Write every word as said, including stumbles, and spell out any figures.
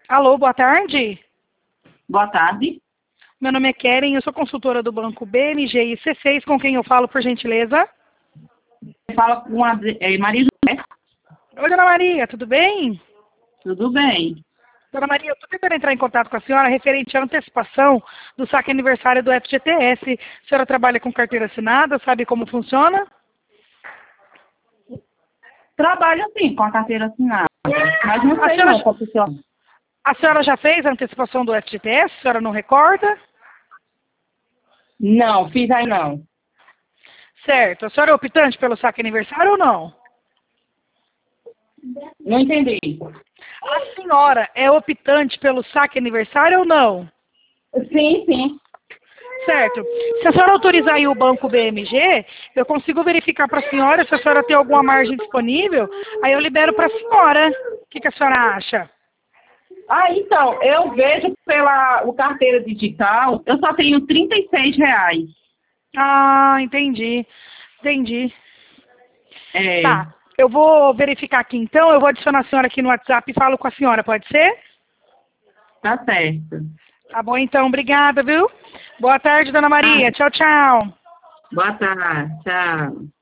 Alô, boa tarde. Boa tarde. Meu nome é Keren, eu sou consultora do Banco B M G e C seis, com quem eu falo, por gentileza? Você fala com a é, Maria José. Oi, dona Maria, tudo bem? Tudo bem? Dona Maria, eu estou tentando entrar em contato com a senhora referente à antecipação do saque aniversário do F G T S. A senhora trabalha com carteira assinada, sabe como funciona? Trabalho sim com a carteira assinada, mas não A sei senhora, não como funciona. a senhora já fez a antecipação do F G T S? A senhora não recorda? Não, fiz aí não. Certo. A senhora é optante pelo saque aniversário ou não? Não entendi. A senhora é optante pelo saque aniversário ou não? Sim, sim. Certo. Se a senhora autorizar aí o banco B M G, eu consigo verificar para a senhora se a senhora tem alguma margem disponível, aí eu libero para a senhora. O que, que a senhora acha? Ah, então, eu vejo pela o carteira digital, eu só tenho trinta e seis reais. Ah, entendi. Entendi. É, Tá. Eu vou verificar aqui então, eu vou adicionar a senhora aqui no WhatsApp e falo com a senhora, pode ser? tá certo. Tá bom então, obrigada, viu? Boa tarde, dona Ah, Maria. Tchau, tchau. boa tarde, tchau.